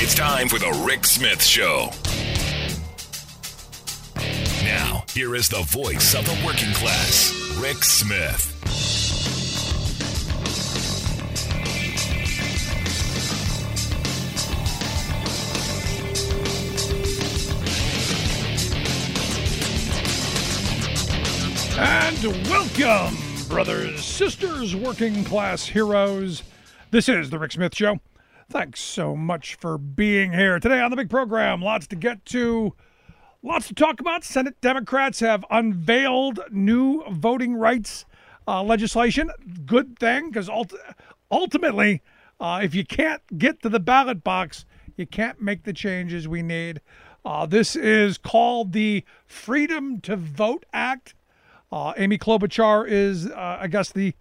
It's time for the Rick Smith Show. Now, here is the voice of the working class, Rick Smith. And welcome, brothers, sisters, working class heroes. This is the Rick Smith Show. Thanks so much for being here today on the big program. Lots to get to, lots to talk about. Senate Democrats have unveiled new voting rights legislation. Good thing, because ultimately, if you can't get to the ballot box, you can't make the changes we need. This is called the Freedom to Vote Act. Amy Klobuchar is, I guess, the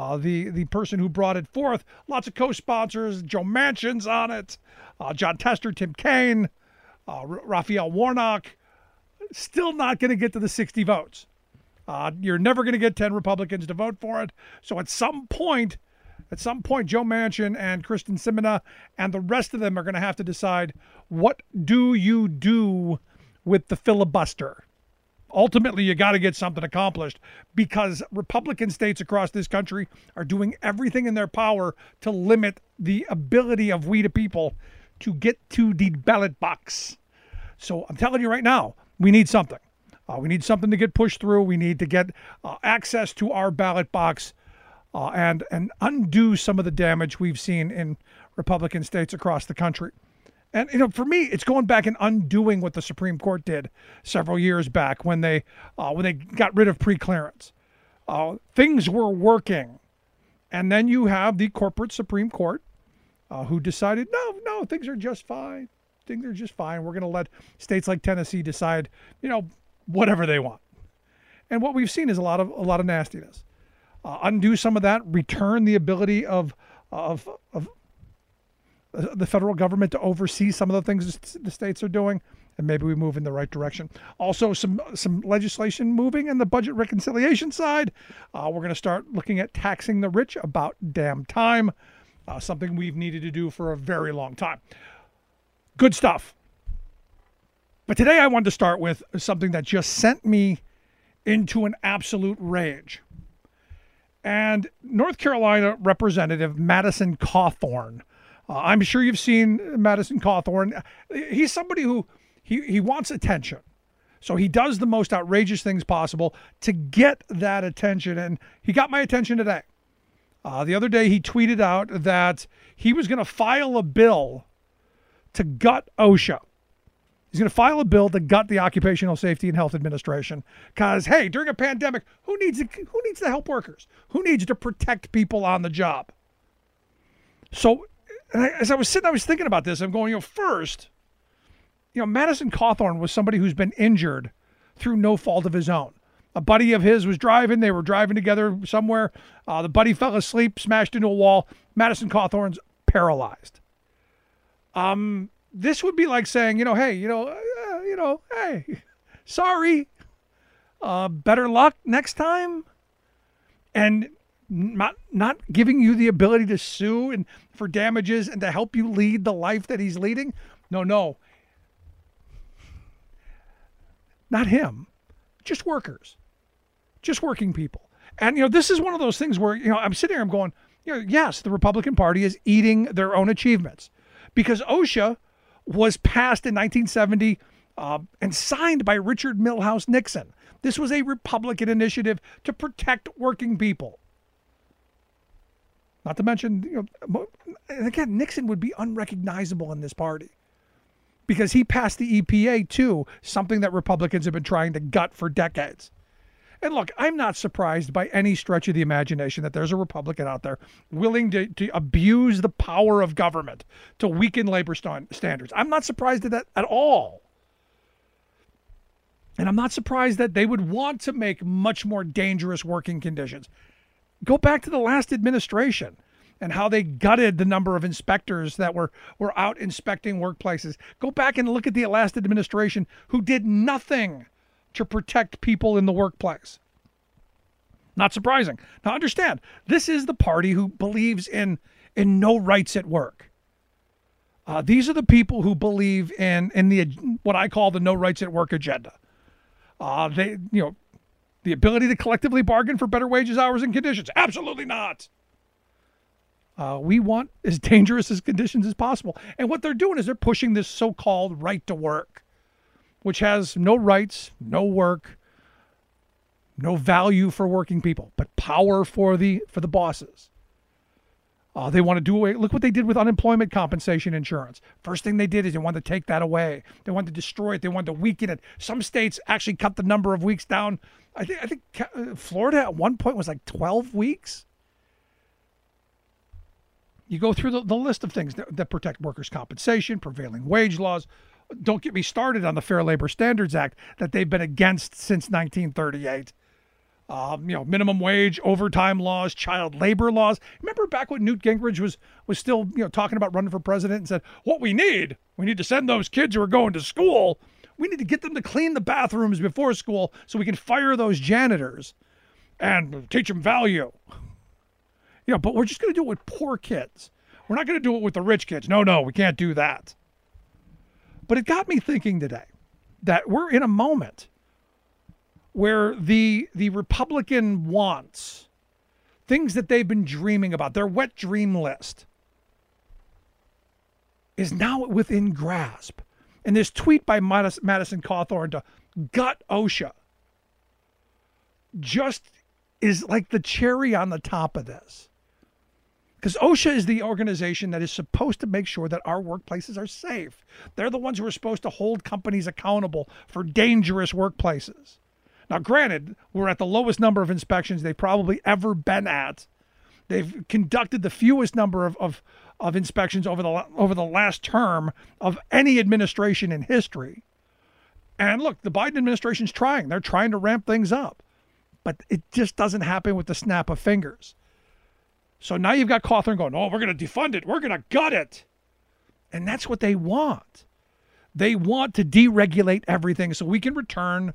person who brought it forth. Lots of co-sponsors. Joe Manchin's on it. John Tester, Tim Kaine, Raphael Warnock. Still not going to get to the 60 votes. You're never going to get 10 Republicans to vote for it. So at some point, Joe Manchin and Kristen Sinema and the rest of them are going to have to decide, what do you do with the filibuster? Ultimately, you got to get something accomplished, because Republican states across this country are doing everything in their power to limit the ability of we the people to get to the ballot box. So I'm telling you right now, we need something. We need something to get pushed through. We need to get access to our ballot box and undo some of the damage we've seen in Republican states across the country. And, you know, for me, it's going back and undoing what the Supreme Court did several years back when they got rid of preclearance. Things were working. And then you have the corporate Supreme Court who decided, no, things are just fine. Things are just fine. We're going to let states like Tennessee decide, whatever they want. And what we've seen is a lot of nastiness. Undo some of that, return the ability of the federal government to oversee some of the things the states are doing, and maybe we move in the right direction. Also, some legislation moving in the budget reconciliation side. We're going to start looking at taxing the rich, about damn time, something we've needed to do for a very long time. Good stuff. But today I wanted to start with something that just sent me into an absolute rage. And North Carolina Representative Madison Cawthorn, I'm sure you've seen Madison Cawthorn. He's somebody who he wants attention. So he does the most outrageous things possible to get that attention. And he got my attention today. The other day he tweeted out that he was going to file a bill to gut OSHA. He's going to file a bill to gut the Occupational Safety and Health Administration. Because, hey, during a pandemic, who needs to help workers? Who needs to protect people on the job? So as I was sitting, I was thinking about this. I'm going, first, Madison Cawthorn was somebody who's been injured through no fault of his own. A buddy of his was driving. They were driving together somewhere. The buddy fell asleep, smashed into a wall. Madison Cawthorn's paralyzed. This would be like saying, hey, sorry, better luck next time. And not giving you the ability to sue and for damages and to help you lead the life that he's leading. No. Not him. Just workers. Just working people. And, this is one of those things where, I'm sitting here, I'm going, yes, the Republican Party is eating their own achievements, because OSHA was passed in 1970 and signed by Richard Milhous Nixon. This was a Republican initiative to protect working people. Not to mention, again, Nixon would be unrecognizable in this party because he passed the EPA too, something that Republicans have been trying to gut for decades. And look, I'm not surprised by any stretch of the imagination that there's a Republican out there willing to abuse the power of government to weaken labor standards. I'm not surprised at that at all. And I'm not surprised that they would want to make much more dangerous working conditions. Go back to the last administration and how they gutted the number of inspectors that were out inspecting workplaces. Go back and look at the last administration who did nothing to protect people in the workplace. Not surprising. Now understand, this is the party who believes in no rights at work. These are the people who believe in the what I call the no rights at work agenda. The ability to collectively bargain for better wages, hours, and conditions. Absolutely not. We want as dangerous as conditions as possible. And what they're doing is they're pushing this so-called right to work, which has no rights, no work, no value for working people, but power for the bosses. They want to do away. Look what they did with unemployment compensation insurance. First thing they did is they wanted to take that away. They wanted to destroy it. They wanted to weaken it. Some states actually cut the number of weeks down. I think Florida at one point was like 12 weeks. You go through the list of things that protect workers' compensation, prevailing wage laws. Don't get me started on the Fair Labor Standards Act that they've been against since 1938. Minimum wage, overtime laws, child labor laws. Remember back when Newt Gingrich was still, talking about running for president and said, what we need to send those kids who are going to school. We need to get them to clean the bathrooms before school so we can fire those janitors and teach them value. But we're just going to do it with poor kids. We're not going to do it with the rich kids. No, we can't do that. But it got me thinking today that we're in a moment where the Republican wants, things that they've been dreaming about, their wet dream list, is now within grasp. And this tweet by Madison Cawthorn to gut OSHA just is like the cherry on the top of this. Because OSHA is the organization that is supposed to make sure that our workplaces are safe. They're the ones who are supposed to hold companies accountable for dangerous workplaces. Now, granted, we're at the lowest number of inspections they've probably ever been at. They've conducted the fewest number of inspections over the last term of any administration in history. And look, the Biden administration's trying. They're trying to ramp things up. But it just doesn't happen with the snap of fingers. So now you've got Cawthorn going, oh, we're going to defund it. We're going to gut it. And that's what they want. They want to deregulate everything so we can return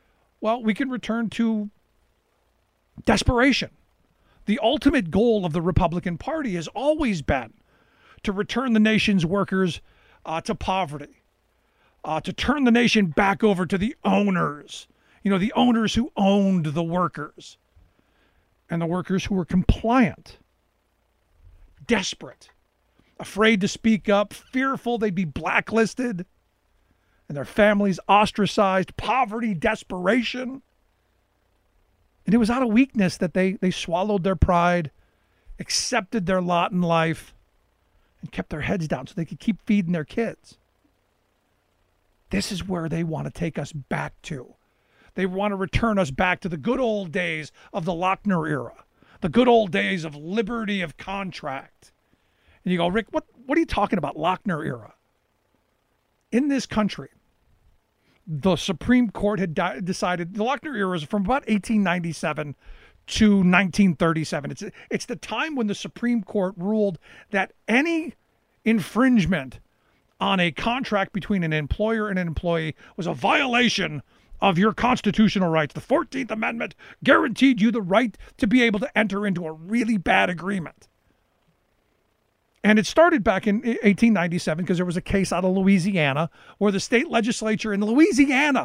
to desperation. The ultimate goal of the Republican Party has always been to return the nation's workers to poverty, to turn the nation back over to the owners, the owners who owned the workers, and the workers who were compliant, desperate, afraid to speak up, fearful they'd be blacklisted, and their families ostracized, poverty, desperation. And it was out of weakness that they swallowed their pride, accepted their lot in life, and kept their heads down so they could keep feeding their kids. This is where they want to take us back to. They want to return us back to the good old days of the Lochner era, the good old days of liberty of contract. And you go, Rick, what are you talking about, Lochner era? In this country, the Supreme Court had decided the Lochner era is from about 1897 to 1937. It's the time when the Supreme Court ruled that any infringement on a contract between an employer and an employee was a violation of your constitutional rights. The 14th Amendment guaranteed you the right to be able to enter into a really bad agreement. And it started back in 1897 because there was a case out of Louisiana where the state legislature in Louisiana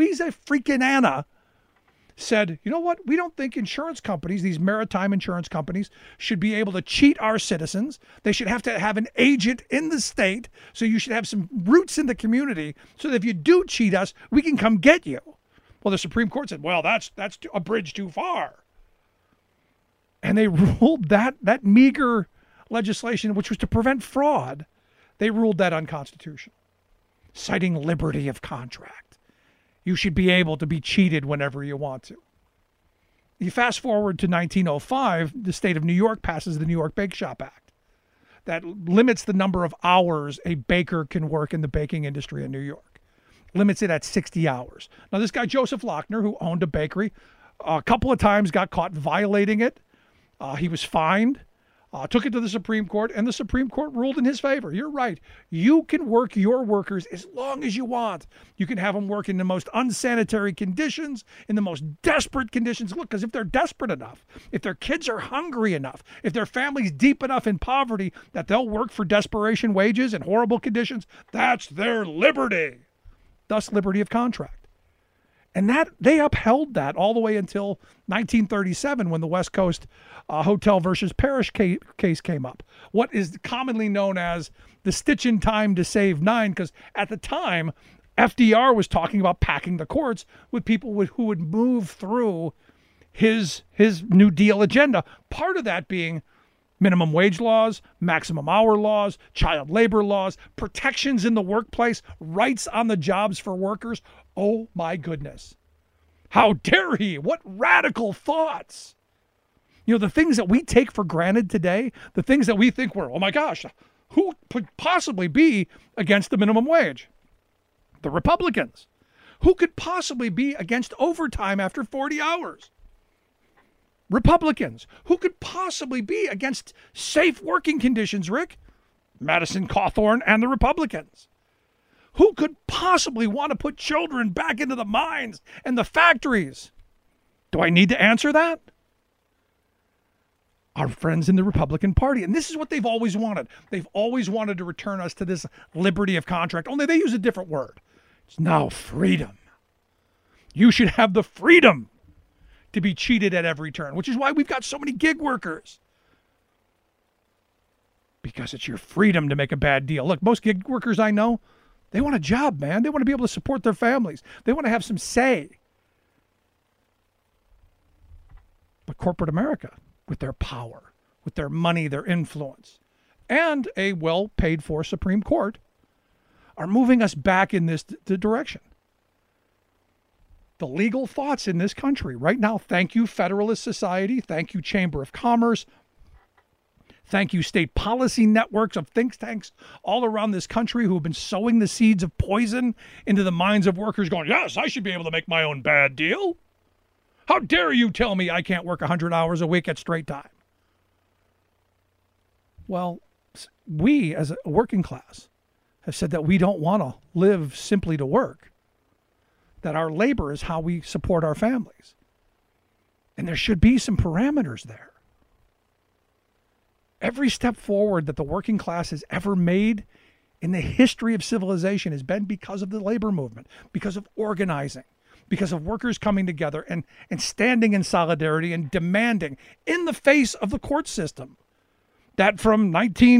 said, you know what? We don't think insurance companies, these maritime insurance companies, should be able to cheat our citizens. They should have to have an agent in the state. So you should have some roots in the community so that if you do cheat us, we can come get you. Well, the Supreme Court said, well, that's a bridge too far. And they ruled that meager legislation, which was to prevent fraud, they ruled that unconstitutional, citing liberty of contract. You should be able to be cheated whenever you want to. You fast forward to 1905, the state of New York passes the New York Bake Shop Act that limits the number of hours a baker can work in the baking industry in New York. Limits it at 60 hours. Now, this guy, Joseph Lochner, who owned a bakery, a couple of times got caught violating it. He was fined. took it to the Supreme Court, and the Supreme Court ruled in his favor. You're right. You can work your workers as long as you want. You can have them work in the most unsanitary conditions, in the most desperate conditions. Look, because if they're desperate enough, if their kids are hungry enough, if their family's deep enough in poverty that they'll work for desperation wages and horrible conditions, that's their liberty. Thus, liberty of contract. And that they upheld that all the way until 1937 when the West Coast Hotel versus Parrish case came up. What is commonly known as the stitch in time to save nine, because at the time, FDR was talking about packing the courts with people who would move through his New Deal agenda. Part of that being minimum wage laws, maximum hour laws, child labor laws, protections in the workplace, rights on the jobs for workers. Oh my goodness. How dare he? What radical thoughts. You know, the things that we take for granted today, the things that we think were, oh my gosh, who could possibly be against the minimum wage? The Republicans. Who could possibly be against overtime after 40 hours? Republicans. Who could possibly be against safe working conditions, Rick? Madison Cawthorn and the Republicans. Who could possibly want to put children back into the mines and the factories? Do I need to answer that? Our friends in the Republican Party. And this is what they've always wanted. They've always wanted to return us to this liberty of contract, only they use a different word. It's now freedom. You should have the freedom to be cheated at every turn, which is why we've got so many gig workers. Because it's your freedom to make a bad deal. Look, most gig workers I know, they want a job, man. They want to be able to support their families. They want to have some say. But corporate America, with their power, with their money, their influence, and a well-paid-for Supreme Court, are moving us back in this direction. The legal thoughts in this country right now, thank you, Federalist Society, thank you, Chamber of Commerce, thank you, state policy networks of think tanks all around this country who have been sowing the seeds of poison into the minds of workers going, yes, I should be able to make my own bad deal. How dare you tell me I can't work 100 hours a week at straight time? Well, we as a working class have said that we don't want to live simply to work, that our labor is how we support our families. And there should be some parameters there. Every step forward that the working class has ever made in the history of civilization has been because of the labor movement, because of organizing, because of workers coming together and standing in solidarity and demanding in the face of the court system that from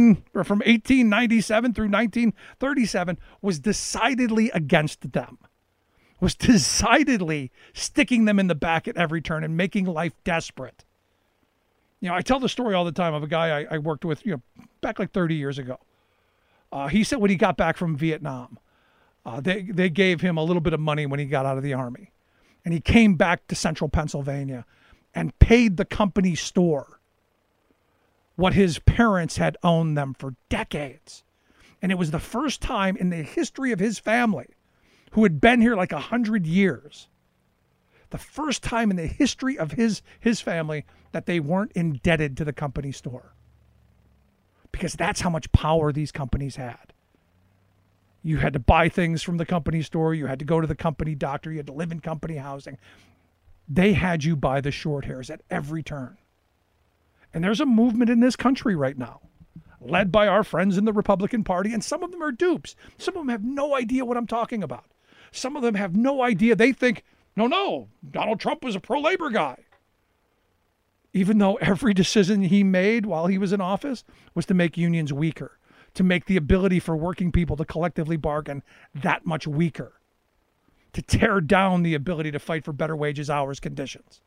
1897 through 1937 was decidedly against them, was decidedly sticking them in the back at every turn and making life desperate. You know, I tell the story all the time of a guy I worked with, back like 30 years ago. He said when he got back from Vietnam, they gave him a little bit of money when he got out of the Army. And he came back to central Pennsylvania and paid the company store what his parents had owned them for decades. And it was the first time in the history of his family, who had been here like 100 years, the first time in the history of his family that they weren't indebted to the company store. Because that's how much power these companies had. You had to buy things from the company store. You had to go to the company doctor. You had to live in company housing. They had you by the short hairs at every turn. And there's a movement in this country right now, led by our friends in the Republican Party, and some of them are dupes. Some of them have no idea what I'm talking about. Some of them have no idea. They think, no, Donald Trump was a pro-labor guy. Even though every decision he made while he was in office was to make unions weaker, to make the ability for working people to collectively bargain that much weaker, to tear down the ability to fight for better wages, hours, conditions.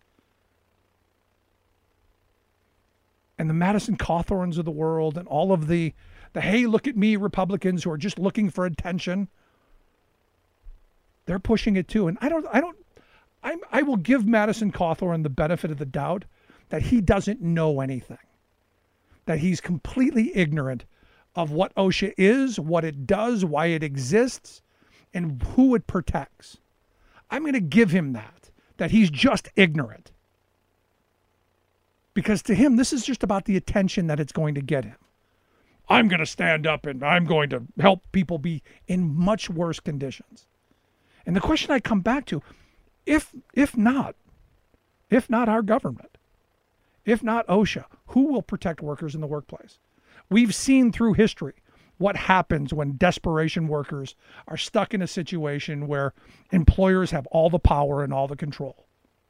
And the Madison Cawthorns of the world and all of the hey, look at me Republicans who are just looking for attention, they're pushing it too. And I will give Madison Cawthorn the benefit of the doubt that he doesn't know anything, that he's completely ignorant of what OSHA is, what it does, why it exists, and who it protects. I'm going to give him that he's just ignorant. Because to him, this is just about the attention that it's going to get him. I'm going to stand up and I'm going to help people be in much worse conditions. And the question I come back to, if not our government, if not OSHA, who will protect workers in the workplace? We've seen through history what happens when desperation workers are stuck in a situation where employers have all the power and all the control.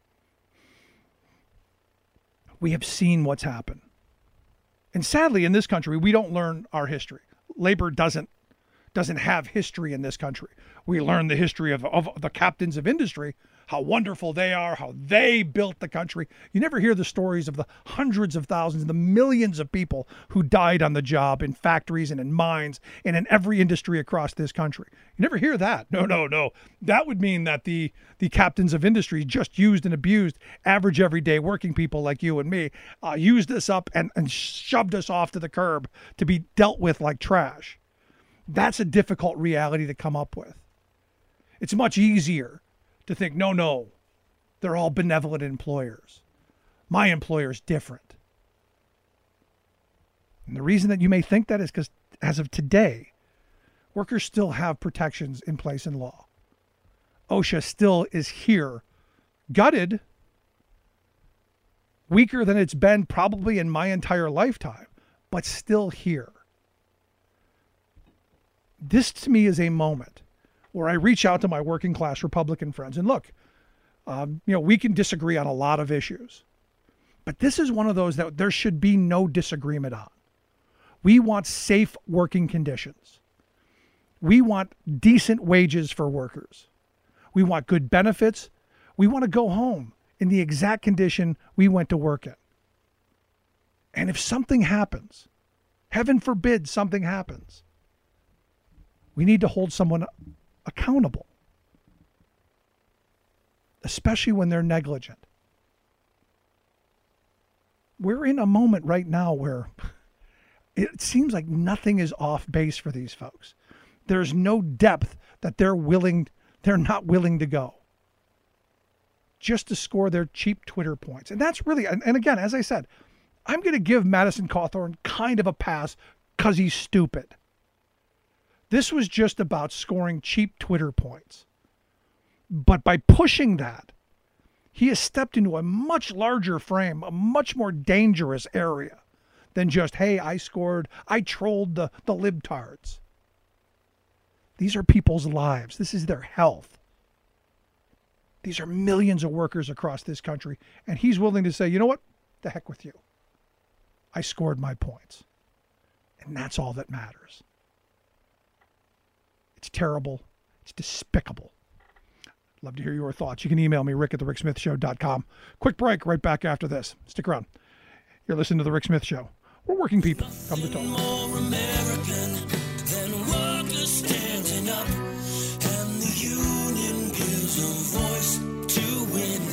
We have seen what's happened. And sadly, in this country, we don't learn our history. Labor doesn't have history in this country. We learn the history of the captains of industry, how wonderful they are, how they built the country. You never hear the stories of the hundreds of thousands, the millions of people who died on the job in factories and in mines and in every industry across this country. You never hear that. No. That would mean that the captains of industry just used and abused average everyday working people like you and me, used us up and shoved us off to the curb to be dealt with like trash. That's a difficult reality to come up with. It's much easier to think, no, they're all benevolent employers. My employer's different. And the reason that you may think that is because as of today, workers still have protections in place in law. OSHA still is here, gutted, weaker than it's been probably in my entire lifetime, but still here. This to me is a moment where I reach out to my working class Republican friends and look, we can disagree on a lot of issues, but this is one of those that there should be no disagreement on. We want safe working conditions. We want decent wages for workers. We want good benefits. We want to go home in the exact condition we went to work in. And if something happens, heaven forbid something happens, we need to hold someone accountable, especially when they're negligent. We're in a moment right now where it seems like nothing is off base for these folks. There's no depth that they're not willing to go just to score their cheap Twitter points. And that's really, and again, as I said, I'm going to give Madison Cawthorn kind of a pass because he's stupid. This was just about scoring cheap Twitter points. But by pushing that, he has stepped into a much larger frame, a much more dangerous area than just, hey, I trolled the libtards. These are people's lives. This is their health. These are millions of workers across this country. And he's willing to say, you know what? The heck with you. I scored my points. And that's all that matters. It's terrible. It's despicable. Love to hear your thoughts. You can email me, rick@thericksmithshow.com. Quick break, right back after this. Stick around. You're listening to The Rick Smith Show. We're working people. Come to talk. More American than workers standing up, and the union gives a voice to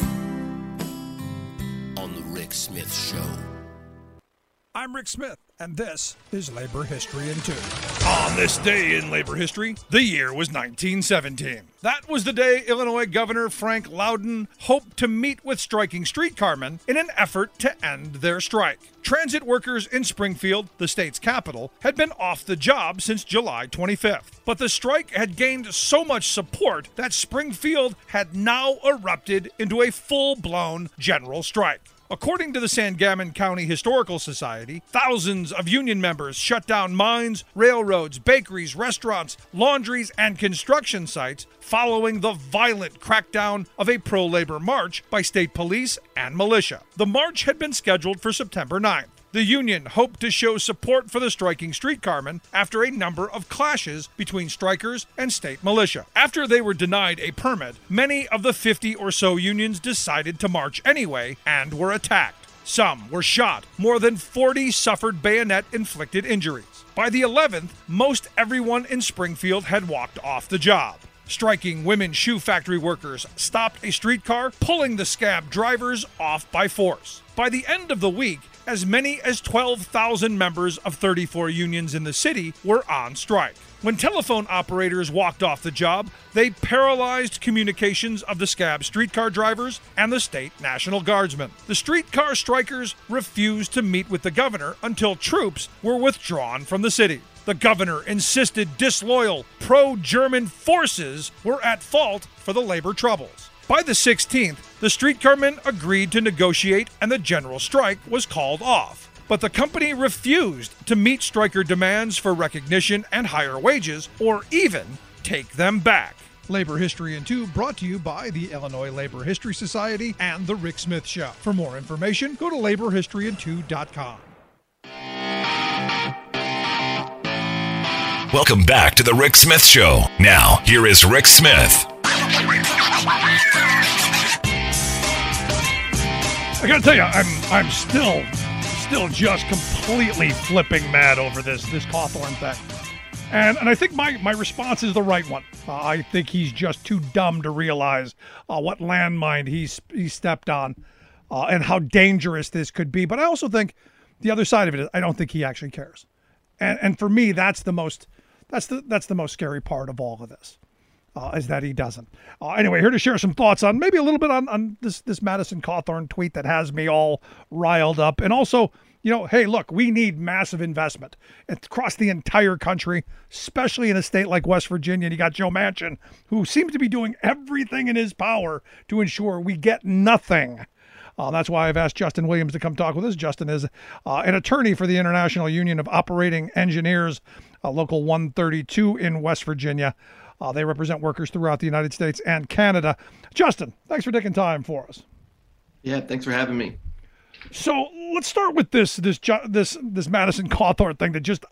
win. On The Rick Smith Show. I'm Rick Smith, and this is Labor History in 2. On this day in labor history, the year was 1917. That was the day Illinois Governor Frank Loudon hoped to meet with striking streetcarmen in an effort to end their strike. Transit workers in Springfield, the state's capital, had been off the job since July 25th. But the strike had gained so much support that Springfield had now erupted into a full-blown general strike. According to the Sangamon County Historical Society, thousands of union members shut down mines, railroads, bakeries, restaurants, laundries, and construction sites following the violent crackdown of a pro-labor march by state police and militia. The march had been scheduled for September 9th. The union hoped to show support for the striking streetcarmen after a number of clashes between strikers and state militia. After they were denied a permit, many of the 50 or so unions decided to march anyway and were attacked. Some were shot. More than 40 suffered bayonet-inflicted injuries. By the 11th, most everyone in Springfield had walked off the job. Striking women shoe factory workers stopped a streetcar, pulling the scab drivers off by force. By the end of the week, as many as 12,000 members of 34 unions in the city were on strike. When telephone operators walked off the job, they paralyzed communications of the scab streetcar drivers and the state National Guardsmen. The streetcar strikers refused to meet with the governor until troops were withdrawn from the city. The governor insisted disloyal, pro-German forces were at fault for the labor troubles. By the 16th, the streetcarmen agreed to negotiate and the general strike was called off. But the company refused to meet striker demands for recognition and higher wages, or even take them back. Labor History in 2 brought to you by the Illinois Labor History Society and The Rick Smith Show. For more information, go to laborhistoryin2.com. Welcome back to the Rick Smith Show. Now, here is Rick Smith. I gotta tell you, I'm still just completely flipping mad over this Cawthorn thing. And I think my response is the right one. I think he's just too dumb to realize what landmine he stepped on and how dangerous this could be. But I also think the other side of it is I don't think he actually cares. And for me, that's the most scary part of all of this. Is that he doesn't. Anyway, here to share some thoughts on maybe a little bit on this Madison Cawthorn tweet that has me all riled up. And also, hey, look, we need massive investment across the entire country, especially in a state like West Virginia. And you got Joe Manchin, who seems to be doing everything in his power to ensure we get nothing. That's why I've asked Justin Williams to come talk with us. Justin is an attorney for the International Union of Operating Engineers, Local 132 in West Virginia. They represent workers throughout the United States and Canada. Justin, thanks for taking time for us. Yeah, thanks for having me. So let's start with this Madison Cawthorn thing that just.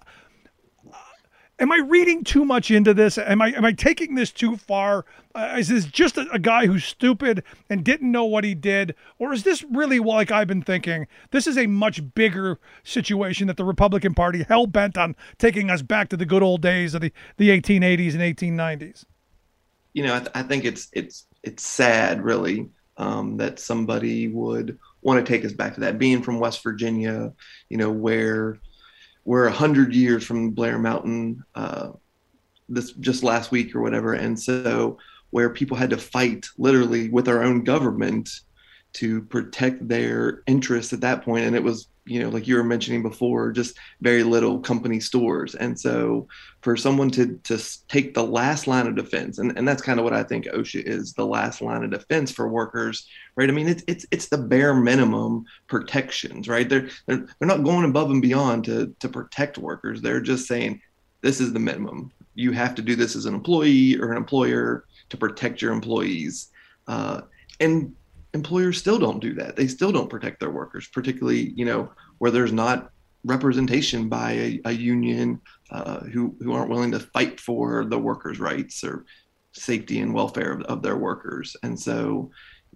Am I reading too much into this? Am I taking this too far? Is this just a guy who's stupid and didn't know what he did? Or is this really, like I've been thinking, this is a much bigger situation that the Republican Party hell-bent on taking us back to the good old days of the 1880s and 1890s? I think it's sad, really, that somebody would want to take us back to that. Being from West Virginia, where we're 100 years from Blair Mountain, this just last week or whatever. And so where people had to fight literally with our own government to protect their interests at that point. And it was, like you were mentioning before, just very little company stores. And so for someone to take the last line of defense, and that's kind of what I think OSHA is, the last line of defense for workers, right? I mean, it's the bare minimum protections, right? They're not going above and beyond to protect workers. They're just saying, this is the minimum. You have to do this as an employee or an employer to protect your employees. And employers still don't do that. They still don't protect their workers, particularly, where there's not representation by a union who aren't willing to fight for the workers' rights or safety and welfare of their workers. And so,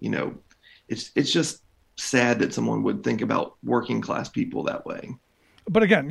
it's just sad that someone would think about working class people that way. But again,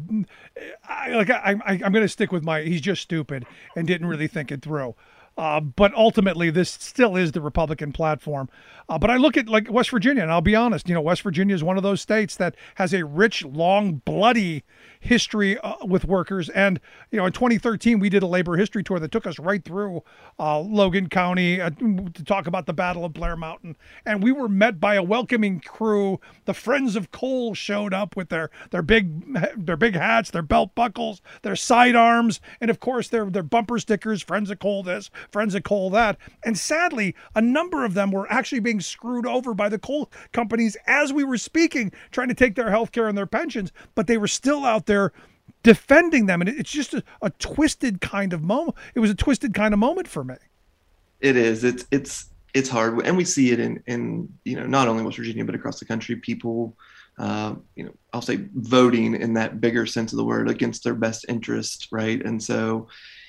I'm going to stick with he's just stupid and didn't really think it through. But ultimately, this still is the Republican platform. But I look at like West Virginia, and I'll be honest, West Virginia is one of those states that has a rich, long, bloody history with workers. And, in 2013, we did a labor history tour that took us right through Logan County to talk about the Battle of Blair Mountain. And we were met by a welcoming crew. The Friends of Coal showed up with their big hats, their belt buckles, their sidearms, and of course their bumper stickers, Friends of Coal this, Friends of Coal that. And sadly, a number of them were actually being screwed over by the coal companies as we were speaking, trying to take their health care and their pensions, but they were still out there defending them. And it's just a twisted kind of moment. It was a twisted kind of moment for me. It is. It's hard. And we see it in not only West Virginia, but across the country, people, I'll say voting in that bigger sense of the word against their best interest. Right. And so,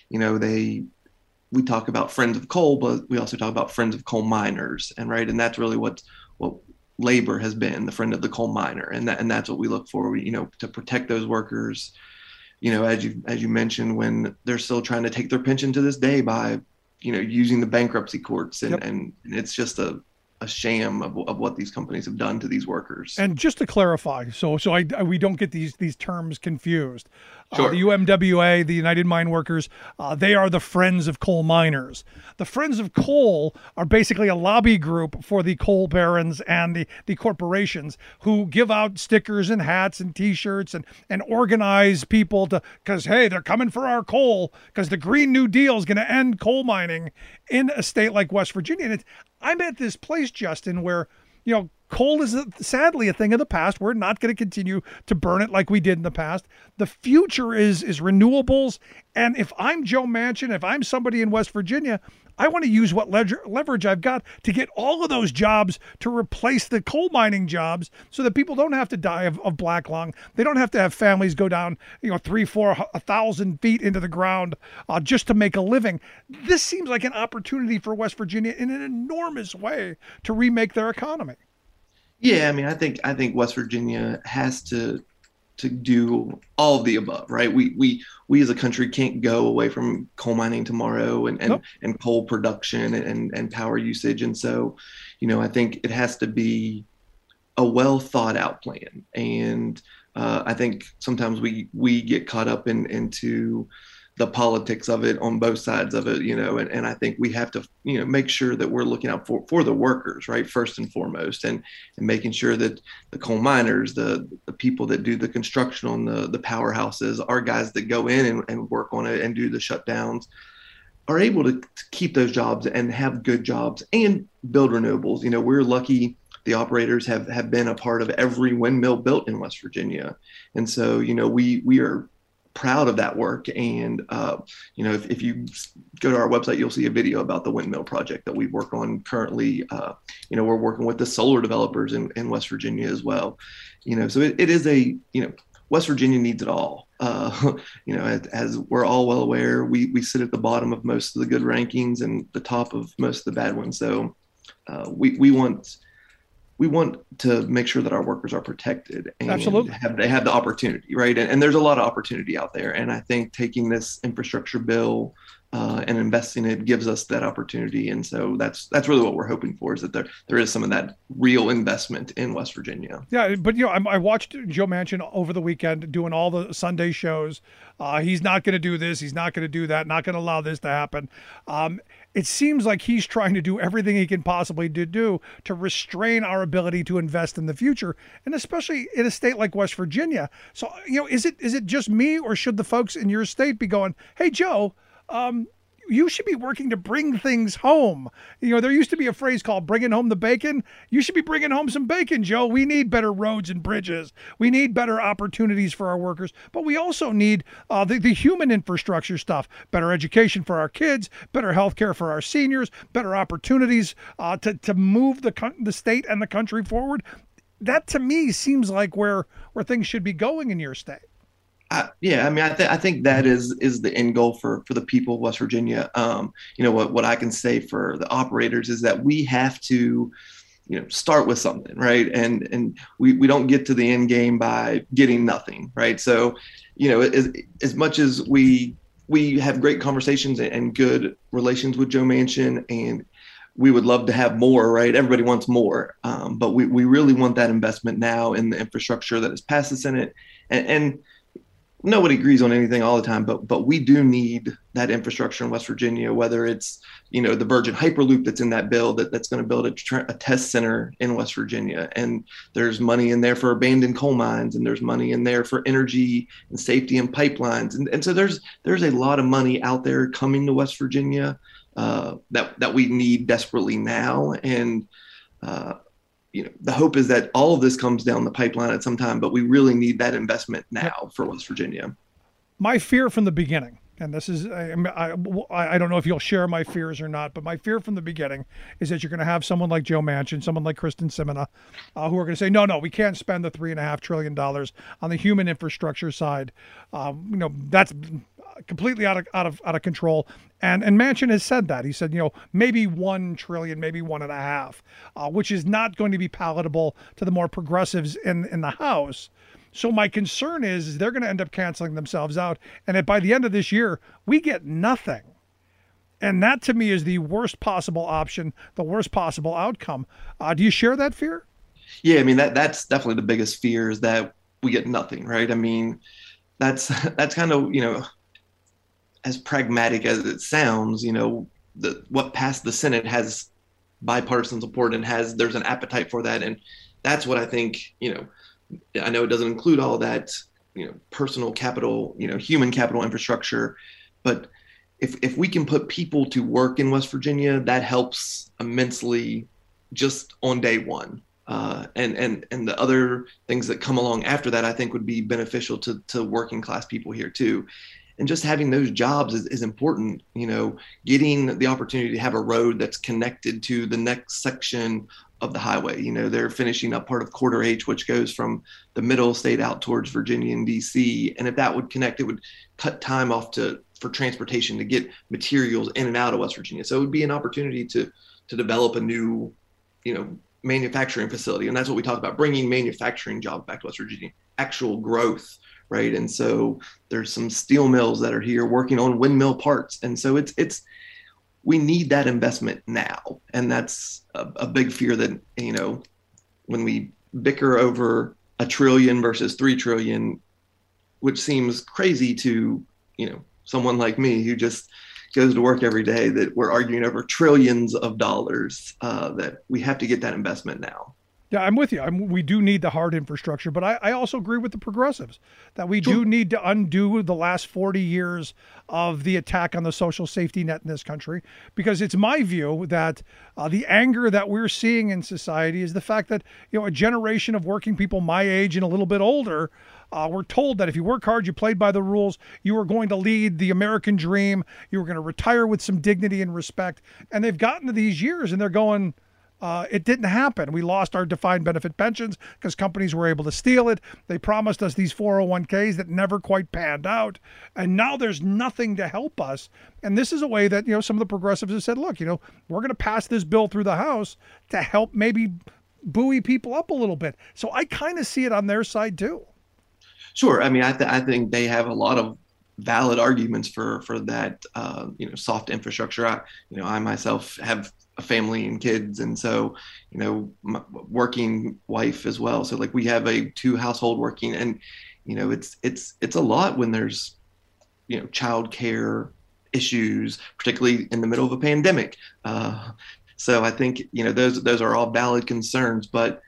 we talk about Friends of Coal, but we also talk about Friends of Coal Miners, and that's really what labor has been, the friend of the coal miner, and that's what we look for, to protect those workers. As you mentioned, when they're still trying to take their pension to this day by, using the bankruptcy courts, and Yep. and it's just a sham of what these companies have done to these workers. And just to clarify, so we don't get these terms confused. Sure. The UMWA, the United Mine Workers, they are the Friends of Coal Miners. The Friends of Coal are basically a lobby group for the coal barons and the corporations who give out stickers and hats and T-shirts and organize people because, hey, they're coming for our coal because the Green New Deal is going to end coal mining in a state like West Virginia. And I'm at this place, Justin, where, coal is sadly a thing of the past. We're not going to continue to burn it like we did in the past. The future is renewables. And if I'm Joe Manchin, if I'm somebody in West Virginia, I want to use what leverage I've got to get all of those jobs to replace the coal mining jobs so that people don't have to die of black lung. They don't have to have families go down, 3, 4, 1,000 feet into the ground just to make a living. This seems like an opportunity for West Virginia in an enormous way to remake their economy. Yeah, I mean, I think West Virginia has to do all of the above, right? We as a country can't go away from coal mining tomorrow and Nope. and coal production and power usage. And so, I think it has to be a well thought out plan. And I think sometimes we get caught up into the politics of it on both sides of it, and I think we have to, make sure that we're looking out for the workers, right, first and foremost, and making sure that the coal miners, the people that do the construction on the powerhouses, our guys that go in and work on it and do the shutdowns, are able to keep those jobs and have good jobs and build renewables. We're lucky. The operators have been a part of every windmill built in West Virginia, and so we are proud of that work. And if you go to our website, you'll see a video about the windmill project that we work on currently. We're working with the solar developers in West Virginia as well. So it is West Virginia needs it all. As we're all well aware, we sit at the bottom of most of the good rankings and the top of most of the bad ones. So we want to make sure that our workers are protected and Absolutely. they have the opportunity, right? And there's a lot of opportunity out there. And I think taking this infrastructure bill and investing in it gives us that opportunity. And so that's really what we're hoping for, is that there is some of that real investment in West Virginia. Yeah, but I watched Joe Manchin over the weekend doing all the Sunday shows. He's not going to do this. He's not going to do that. Not going to allow this to happen. It seems like he's trying to do everything he can possibly do to restrain our ability to invest in the future, and especially in a state like West Virginia. So, is it just me, or should the folks in your state be going, hey, Joe, you should be working to bring things home? There used to be a phrase called bringing home the bacon. You should be bringing home some bacon, Joe. We need better roads and bridges. We need better opportunities for our workers, but we also need the human infrastructure stuff, better education for our kids, better health care for our seniors, better opportunities to move the state and the country forward. That to me seems like where things should be going in your state. I think that is the end goal for the people of West Virginia. What I can say for the operators is that we have to, start with something, right? And we don't get to the end game by getting nothing, right? So, as much as we have great conversations and good relations with Joe Manchin, and we would love to have more, right? Everybody wants more, but we really want that investment now in the infrastructure that has passed the Senate, and nobody agrees on anything all the time, but we do need that infrastructure in West Virginia, whether it's, the Virgin Hyperloop that's in that bill that's going to build a test center in West Virginia. And there's money in there for abandoned coal mines, and there's money in there for energy and safety and pipelines. And so there's a lot of money out there coming to West Virginia that we need desperately now. And, the hope is that all of this comes down the pipeline at some time, but we really need that investment now for West Virginia. My fear from the beginning, and this is, I don't know if you'll share my fears or not, but my fear from the beginning is that you're going to have someone like Joe Manchin, someone like Kristen Sinema, who are going to say, no, we can't spend the $3.5 trillion on the human infrastructure side. That's completely out of control. And Manchin has said that. He said, maybe 1 trillion, maybe 1.5, which is not going to be palatable to the more progressives in the House. So my concern is they're going to end up canceling themselves out. And by the end of this year, we get nothing. And that to me is the worst possible option, the worst possible outcome. Do you share that fear? Yeah, I mean that's definitely the biggest fear, is that we get nothing, right? I mean, that's kind of, as pragmatic as it sounds, what passed the Senate has bipartisan support and there's an appetite for that, and that's what I think. I know it doesn't include all that, personal capital, human capital infrastructure, but if we can put people to work in West Virginia, that helps immensely just on day one. And the other things that come along after that, I think would be beneficial to working class people here too. And just having those jobs is important, getting the opportunity to have a road that's connected to the next section of the highway. They're finishing up part of Quarter H, which goes from the middle state out towards Virginia and DC. And if that would connect, it would cut time off for transportation to get materials in and out of West Virginia. So it would be an opportunity to develop a new, manufacturing facility. And that's what we talk about, bringing manufacturing jobs back to West Virginia, actual growth, right? And so there's some steel mills that are here working on windmill parts. And so we need that investment now. And that's a big fear that, when we bicker over $1 trillion versus $3 trillion, which seems crazy to, someone like me who just goes to work every day, that we're arguing over trillions of dollars, that we have to get that investment now. Yeah, I'm with you. We do need the hard infrastructure, but I also agree with the progressives that we do need to undo the last 40 years of the attack on the social safety net in this country, because it's my view that the anger that we're seeing in society is the fact that, a generation of working people my age and a little bit older were told that if you work hard, you played by the rules, you were going to lead the American dream, you were going to retire with some dignity and respect. And they've gotten to these years and they're going, it didn't happen. We lost our defined benefit pensions because companies were able to steal it. They promised us these 401ks that never quite panned out. And now there's nothing to help us. And this is a way that, some of the progressives have said, look, we're going to pass this bill through the House to help maybe buoy people up a little bit. So I kind of see it on their side too. Sure. I mean, I think they have a lot of valid arguments for that, soft infrastructure. I myself have a family and kids, and so, my working wife as well. So like we have a 2 household working, and, it's a lot when there's, child care issues, particularly in the middle of a pandemic. So I think, those are all valid concerns, but,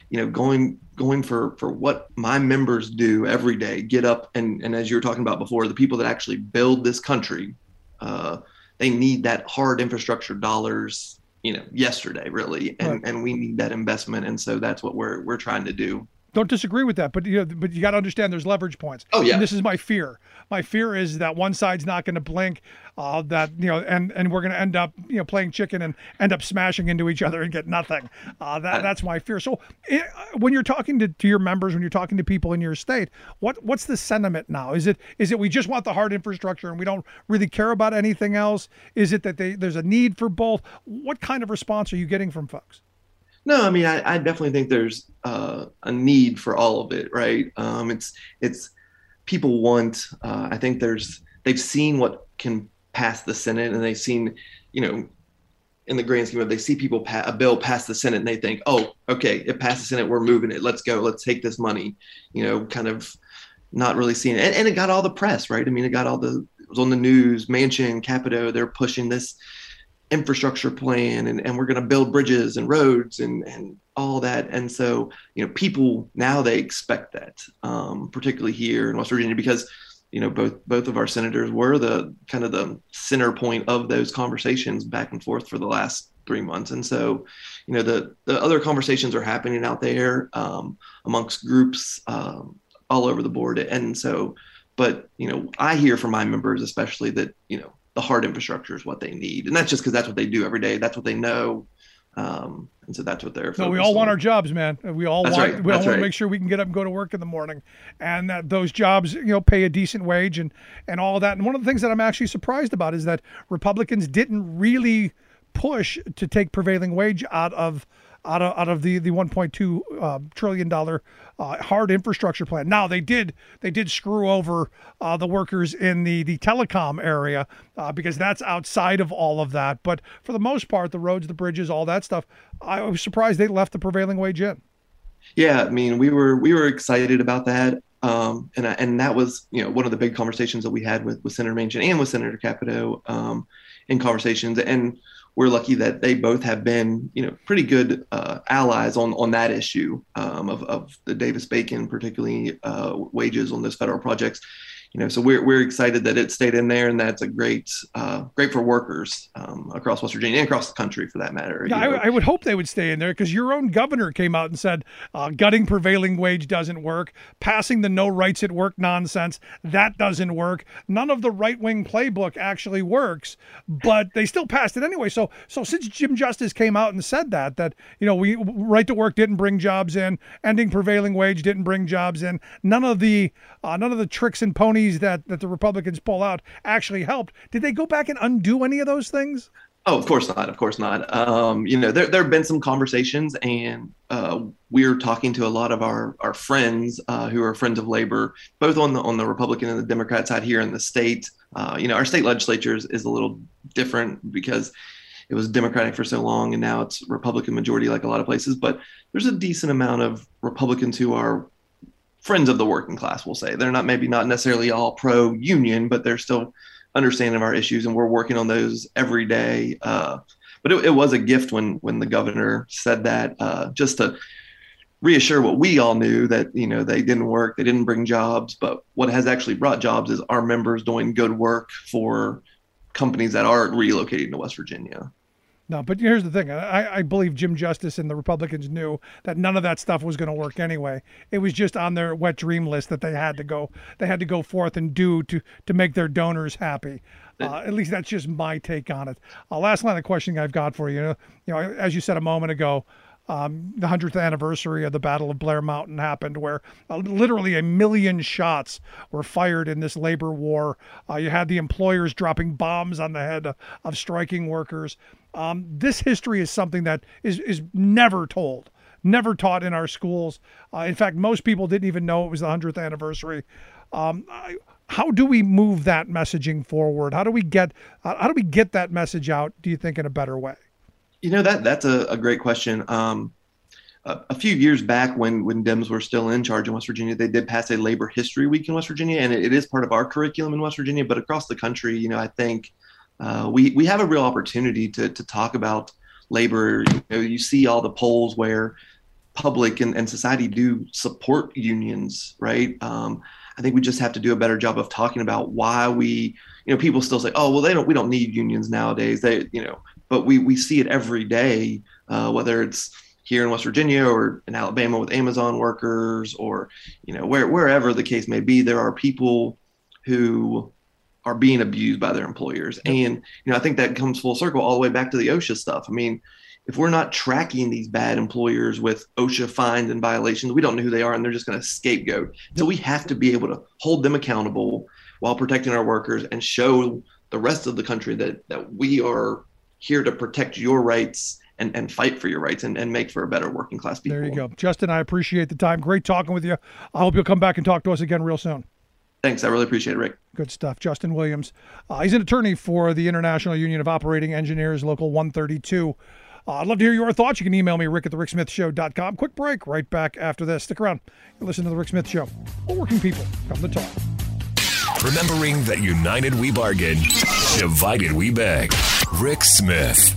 going for what my members do every day, get up and as you were talking about before, the people that actually build this country, they need that hard infrastructure dollars, yesterday really. And we need that investment. And so that's what we're trying to do. Don't disagree with that, but you got to understand there's leverage points. Oh yeah. And this is my fear. My fear is that one side's not going to blink, and we're going to end up, playing chicken and end up smashing into each other and get nothing. That's my fear. So when you're talking to your members, when you're talking to people in your state, what's the sentiment now? Is it we just want the hard infrastructure and we don't really care about anything else? Is it that there's a need for both? What kind of response are you getting from folks? No, I mean, I definitely think there's a need for all of it, right? It's people want. I think they've seen what can pass the Senate, and they've seen, in the grand scheme of, they see a bill pass the Senate, and they think, oh, okay, it passed the Senate, we're moving it, let's go, let's take this money, kind of not really seeing it, and it got all the press, right? I mean, it was on the news, Manchin, Capito, they're pushing this infrastructure plan, and we're going to build bridges and roads and all that. And so, people now, they expect that, particularly here in West Virginia, because, both of our senators were the kind of the center point of those conversations back and forth for the last 3 months. And so, the other conversations are happening out there, amongst groups, all over the board. And so, but, I hear from my members, especially, that, the hard infrastructure is what they need. And that's just because that's what they do every day. That's what they know. And so that's what they're focused on. We all want our jobs, man. We all want to make sure we can get up and go to work in the morning, and that those jobs, pay a decent wage and all of that. And one of the things that I'm actually surprised about is that Republicans didn't really push to take prevailing wage out of out of the $1.2 trillion hard infrastructure plan. Now they did screw over the workers in the telecom area because that's outside of all of that. But for the most part, the roads, the bridges, all that stuff, I was surprised they left the prevailing wage in. Yeah, I mean, we were excited about that. And that was, one of the big conversations that we had with Senator Manchin and with Senator Capito in conversations. And we're lucky that they both have been, pretty good allies on that issue of the Davis-Bacon, particularly wages on those federal projects. So we're excited that it stayed in there, and that's a great for workers across West Virginia and across the country for that matter. Yeah, I would hope they would stay in there, because your own governor came out and said gutting prevailing wage doesn't work, passing the no rights at work nonsense, that doesn't work. None of the right-wing playbook actually works, but they still passed it anyway. So since Jim Justice came out and said that we right to work didn't bring jobs in, ending prevailing wage didn't bring jobs in, none of the tricks and ponies that the Republicans pull out actually helped. Did they go back and undo any of those things? Oh, of course not. Of course not. There have been some conversations, and we're talking to a lot of our friends who are friends of labor, both on the Republican and the Democrat side here in the state. Our state legislature is a little different because it was Democratic for so long, and now it's Republican majority like a lot of places. But there's a decent amount of Republicans who are friends of the working class, we'll say. They're not necessarily all pro-union, but they're still understanding of our issues, and we're working on those every day. But it was a gift when the governor said that, just to reassure what we all knew, that they didn't work, they didn't bring jobs, but what has actually brought jobs is our members doing good work for companies that are relocating to West Virginia. No, but here's the thing. I believe Jim Justice and the Republicans knew that none of that stuff was going to work anyway. It was just on their wet dream list that they had to go forth and do to make their donors happy. At least that's just my take on it. Last line of questioning I've got for you. As you said a moment ago, the 100th anniversary of the Battle of Blair Mountain happened, where literally 1 million shots were fired in this labor war. You had the employers dropping bombs on the head of striking workers. This history is something that is never told, never taught in our schools. In fact, most people didn't even know it was the 100th anniversary. How do we move that messaging forward? How do we get that message out, do you think, in a better way? That's a great question. A few years back, when Dems were still in charge in West Virginia, they did pass a Labor History Week in West Virginia, and it is part of our curriculum in West Virginia. But across the country, I think we have a real opportunity to talk about labor. You see all the polls where public and society do support unions, right? I think we just have to do a better job of talking about why people still say, oh, well, we don't need unions nowadays. But we see it every day, whether it's here in West Virginia or in Alabama with Amazon workers, or, wherever the case may be, there are people who are being abused by their employers. And, I think that comes full circle all the way back to the OSHA stuff. I mean, if we're not tracking these bad employers with OSHA fines and violations, we don't know who they are, and they're just going to scapegoat. So we have to be able to hold them accountable while protecting our workers, and show the rest of the country that we are here to protect your rights and fight for your rights and make for a better working class people. There you go. Justin, I appreciate the time. Great talking with you. I hope you'll come back and talk to us again real soon. Thanks. I really appreciate it, Rick. Good stuff. Justin Williams. He's an attorney for the International Union of Operating Engineers, Local 132. I'd love to hear your thoughts. You can email me, rick@thericksmithshow.com. Quick break, right back after this. Stick around. You're listening to The Rick Smith Show. All working people come to talk. Remembering that united we bargain, divided we beg. Rick Smith.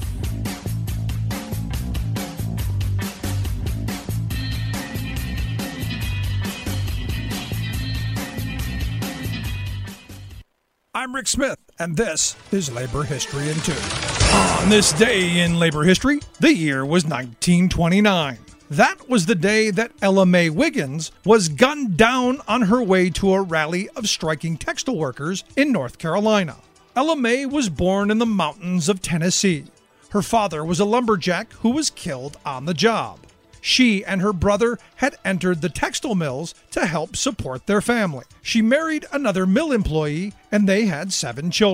I'm Rick Smith, and this is Labor History in 2. On this day in labor history, the year was 1929. That was the day that Ella Mae Wiggins was gunned down on her way to a rally of striking textile workers in North Carolina. Ella Mae was born in the mountains of Tennessee. Her father was a lumberjack who was killed on the job. She and her brother had entered the textile mills to help support their family. She married another mill employee, and they had 7 children.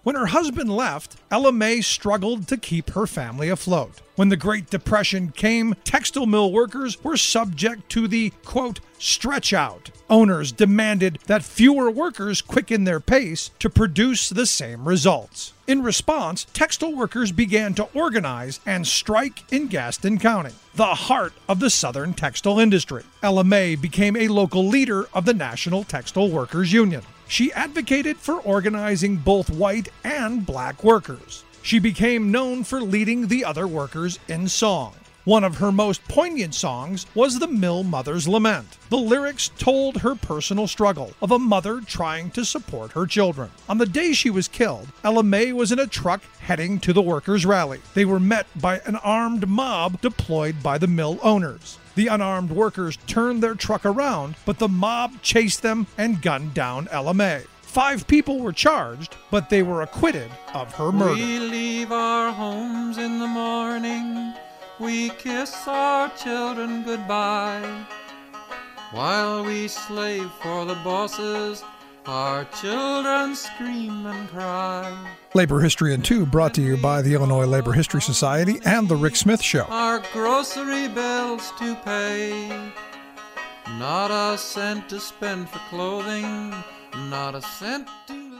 When her husband left, Ella May struggled to keep her family afloat. When the Great Depression came, textile mill workers were subject to the, quote, stretch out. Owners demanded that fewer workers quicken their pace to produce the same results. In response, textile workers began to organize and strike in Gaston County, the heart of the Southern textile industry. Ella May became a local leader of the National Textile Workers Union. She advocated for organizing both white and black workers. She became known for leading the other workers in song. One of her most poignant songs was the Mill Mother's Lament. The lyrics told her personal struggle of a mother trying to support her children. On the day she was killed, Ella May was in a truck heading to the workers' rally. They were met by an armed mob deployed by the mill owners. The unarmed workers turned their truck around, but the mob chased them and gunned down Ella May. 5 people were charged, but they were acquitted of her murder. We leave our homes in the morning. We kiss our children goodbye. While we slave for the bosses, our children scream and cry. Labor History in 2 brought to you by the Illinois Labor History Society and The Rick Smith Show. Our grocery bills to pay. Not a cent to spend for clothing. Not a cent to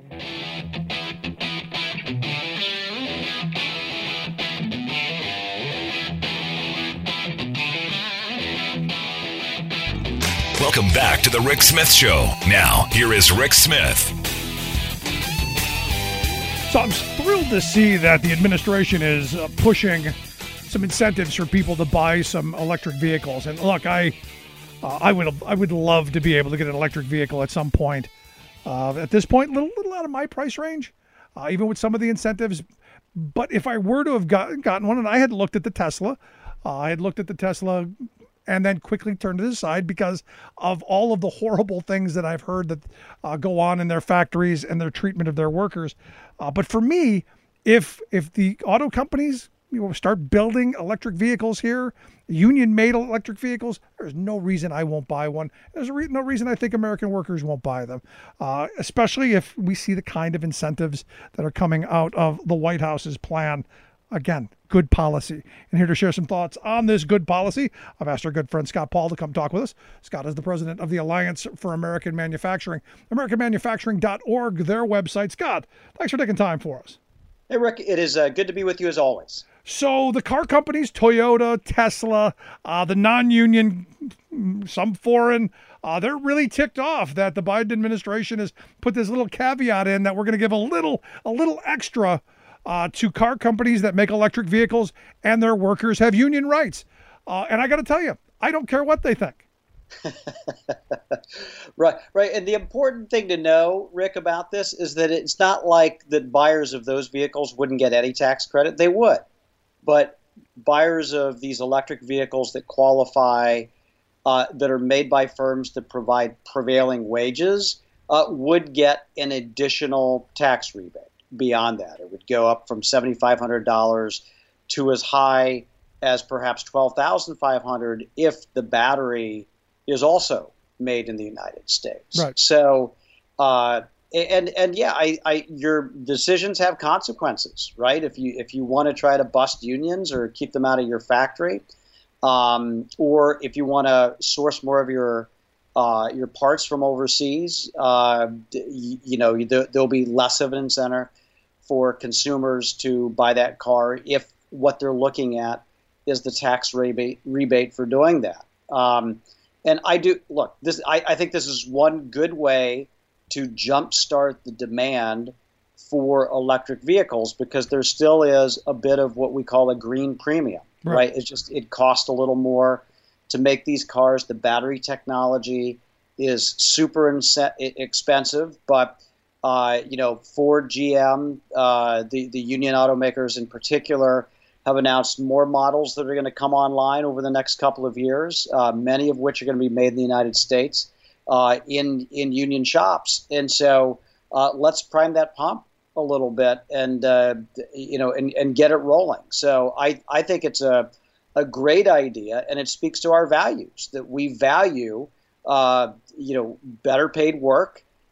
Welcome back to the Rick Smith Show. Now, here is Rick Smith. So I'm thrilled to see that the administration is pushing some incentives for people to buy some electric vehicles. And look, I would love to be able to get an electric vehicle at some point. At this point, a little out of my price range, even with some of the incentives. But if I were to have gotten one, and I had looked at the Tesla, and then quickly turned to the side because of all of the horrible things that I've heard that go on in their factories and their treatment of their workers. But for me, if the auto companies start building electric vehicles here, union-made electric vehicles, there's no reason I won't buy one. There's no reason I think American workers won't buy them, especially if we see the kind of incentives that are coming out of the White House's plan. Again, good policy. And here to share some thoughts on this good policy, I've asked our good friend Scott Paul to come talk with us. Scott is the president of the Alliance for American Manufacturing, AmericanManufacturing.org, their website. Scott, thanks for taking time for us. Hey, Rick, it is good to be with you as always. So the car companies, Toyota, Tesla, the non-union, some foreign, they're really ticked off that the Biden administration has put this little caveat in that we're going to give a little extra to car companies that make electric vehicles and their workers have union rights. And I got to tell you, I don't care what they think. Right. And the important thing to know, Rick, about this is that it's not like that buyers of those vehicles wouldn't get any tax credit. They would. But buyers of these electric vehicles that qualify, that are made by firms that provide prevailing wages, would get an additional tax rebate. Beyond that, it would go up from $7,500 to as high as perhaps $12,500 if the battery is also made in the United States. Right. So, your decisions have consequences, right? If you want to try to bust unions or keep them out of your factory, or if you want to source more of your parts from overseas, there'll be less of an incentive for consumers to buy that car if what they're looking at is the tax rebate for doing that. And I think this is one good way to jumpstart the demand for electric vehicles, because there still is a bit of what we call a green premium, right? It costs a little more to make these cars. The battery technology is super expensive, but Ford, GM, the union automakers in particular, have announced more models that are going to come online over the next couple of years, many of which are going to be made in the United States in union shops. And so let's prime that pump a little bit and get it rolling. So I think it's a great idea, and it speaks to our values, that we value better paid work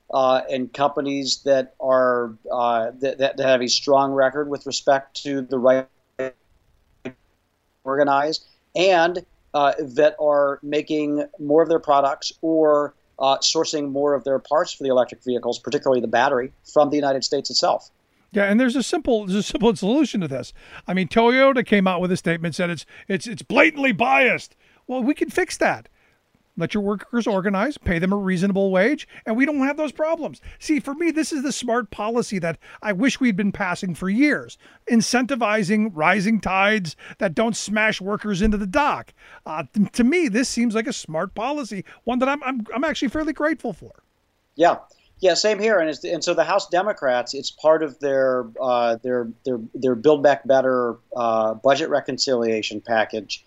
and companies that are that have a strong record with respect to the right organized, and that are making more of their products or sourcing more of their parts for the electric vehicles, particularly the battery, from the United States itself. Yeah, and there's a simple solution to this. I mean, Toyota came out with a statement, said it's blatantly biased. Well, we can fix that. Let your workers organize, pay them a reasonable wage, and we don't have those problems. See, for me, this is the smart policy that I wish we'd been passing for years, incentivizing rising tides that don't smash workers into the dock. To me, this seems like a smart policy, one that I'm actually fairly grateful for. Yeah, same here. And so the House Democrats, it's part of their Build Back Better budget reconciliation package.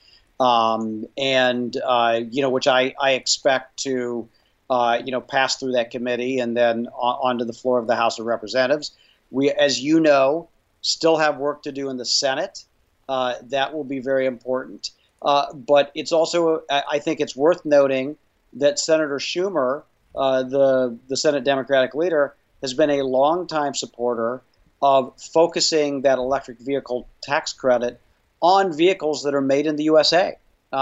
Which I expect to, pass through that committee and then onto the floor of the House of Representatives. We, as you know, still have work to do in the Senate. That will be very important. But it's also, I think it's worth noting that Senator Schumer, the Senate Democratic leader, has been a longtime supporter of focusing that electric vehicle tax credit on vehicles that are made in the USA.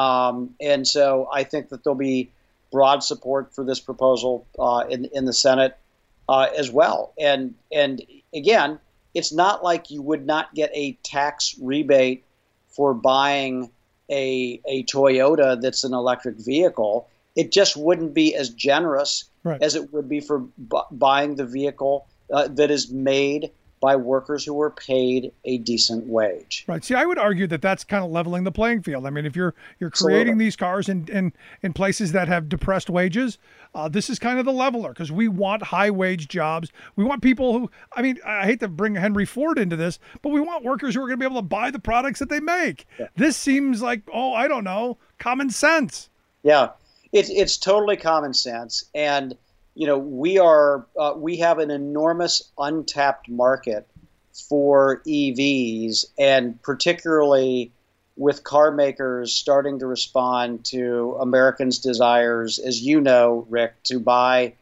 And so I think that there'll be broad support for this proposal in the Senate as well. And again, it's not like you would not get a tax rebate for buying a Toyota that's an electric vehicle. It just wouldn't be as generous as it would be for buying the vehicle that is made by workers who were paid a decent wage. Right. See, I would argue that that's kind of leveling the playing field. I mean, if you're creating these cars in places that have depressed wages, this is kind of the leveler, because we want high wage jobs. We want people who, I mean, I hate to bring Henry Ford into this, but we want workers who are going to be able to buy the products that they make. Yeah. This seems like, I don't know, common sense. Yeah, it's totally common sense. And we have an enormous untapped market for EVs, and particularly with car makers starting to respond to Americans' desires, as you know, Rick, to buy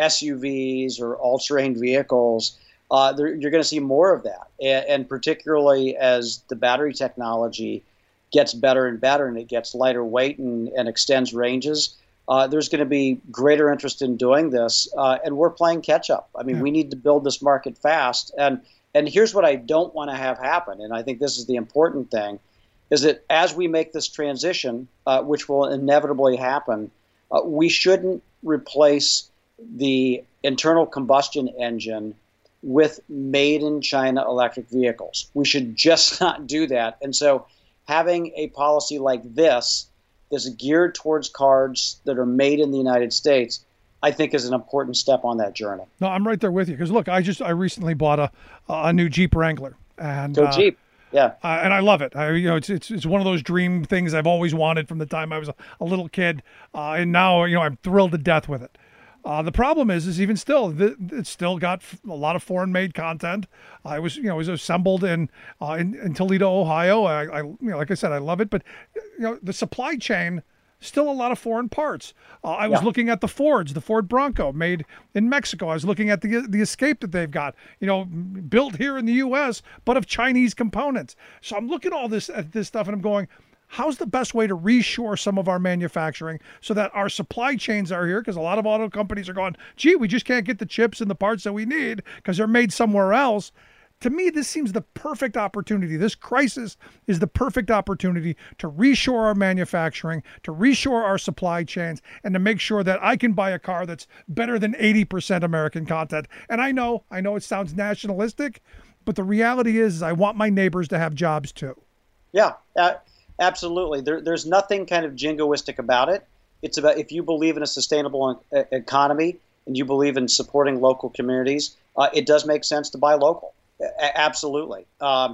SUVs or all-terrain vehicles. You're going to see more of that, and particularly as the battery technology gets better and better and it gets lighter weight and extends ranges. There's going to be greater interest in doing this, and we're playing catch up. I mean, we need to build this market fast. And here's what I don't want to have happen, and I think this is the important thing, is that as we make this transition, which will inevitably happen, we shouldn't replace the internal combustion engine with made-in-China electric vehicles. We should just not do that. And so having a policy like this that's geared towards cars that are made in the United States, I think is an important step on that journey. No, I'm right there with you. Because look, I recently bought a new Jeep Wrangler, and Jeep, yeah, and I love it. It's one of those dream things I've always wanted from the time I was a little kid, and now I'm thrilled to death with it. The problem is even still, it's still got a lot of foreign-made content. It was assembled in Toledo, Ohio. Like I said, I love it, but the supply chain, still a lot of foreign parts. I was looking at the Ford Bronco made in Mexico. I was looking at the Escape that they've got, built here in the U.S., but of Chinese components. So I'm looking at this stuff, and I'm going, how's the best way to reshore some of our manufacturing so that our supply chains are here? Because a lot of auto companies are going, gee, we just can't get the chips and the parts that we need because they're made somewhere else. To me, this seems the perfect opportunity. This crisis is the perfect opportunity to reshore our manufacturing, to reshore our supply chains, and to make sure that I can buy a car that's better than 80% American content. And I know it sounds nationalistic, but the reality is I want my neighbors to have jobs too. Yeah, absolutely. There's nothing kind of jingoistic about it. It's about, if you believe in a sustainable economy and you believe in supporting local communities, it does make sense to buy local. Absolutely.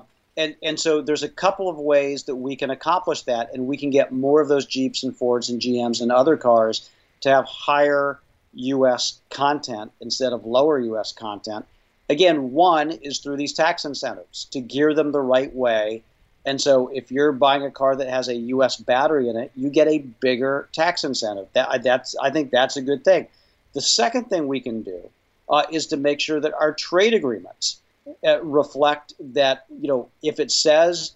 And so there's a couple of ways that we can accomplish that, and we can get more of those Jeeps and Fords and GMs and other cars to have higher U.S. content instead of lower U.S. content. Again, one is through these tax incentives to gear them the right way. And so if you're buying a car that has a U.S. battery in it, you get a bigger tax incentive. I think that's a good thing. The second thing we can do is to make sure that our trade agreements reflect that, if it says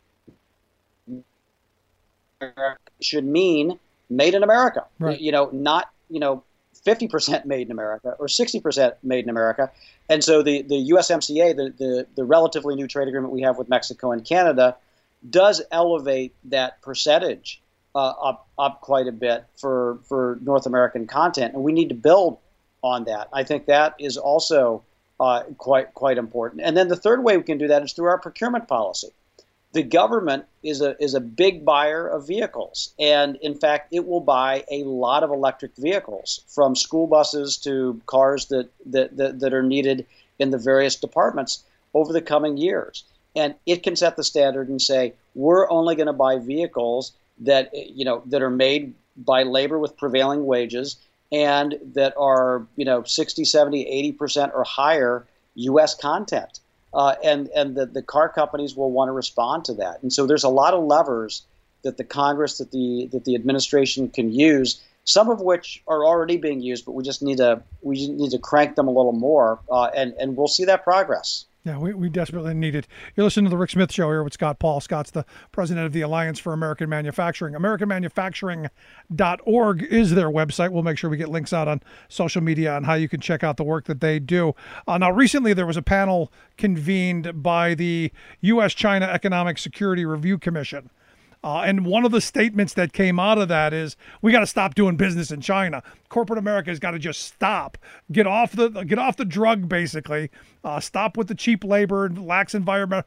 should mean made in America, right. Not 50% made in America or 60% made in America. And so the USMCA, the relatively new trade agreement we have with Mexico and Canada, does elevate that percentage up quite a bit for North American content, and we need to build on that. I think that is also quite important. And then the third way we can do that is through our procurement policy. The government is a big buyer of vehicles, and in fact, it will buy a lot of electric vehicles, from school buses to cars that are needed in the various departments over the coming years. And it can set the standard and say, we're only going to buy vehicles that are made by labor with prevailing wages and that are 60, 70, 80% or higher U.S. content. And the car companies will want to respond to that. And so there's a lot of levers that the Congress, that the administration can use, some of which are already being used, but we just need to crank them a little more, and we'll see that progress. Yeah, we desperately need it. You're listening to The Rick Smith Show here with Scott Paul. Scott's the president of the Alliance for American Manufacturing. AmericanManufacturing.org is their website. We'll make sure we get links out on social media on how you can check out the work that they do. Now, recently there was a panel convened by the U.S.-China Economic Security Review Commission. And one of the statements that came out of that is, we got to stop doing business in China. Corporate America has got to just stop, get off the drug, basically. Stop with the cheap labor and lax environmental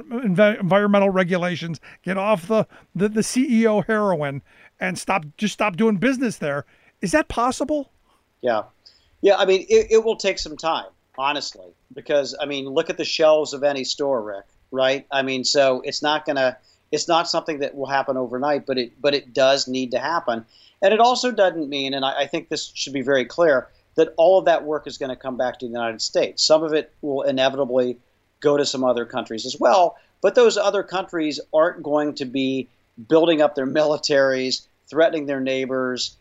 regulations. Get off the CEO heroin and stop doing business there. Is that possible? Yeah. I mean, it will take some time, honestly, because look at the shelves of any store, Rick. Right? So it's not something that will happen overnight, but it does need to happen. And it also doesn't mean, and I think this should be very clear, that all of that work is going to come back to the United States. Some of it will inevitably go to some other countries as well, but those other countries aren't going to be building up their militaries, threatening their neighbors,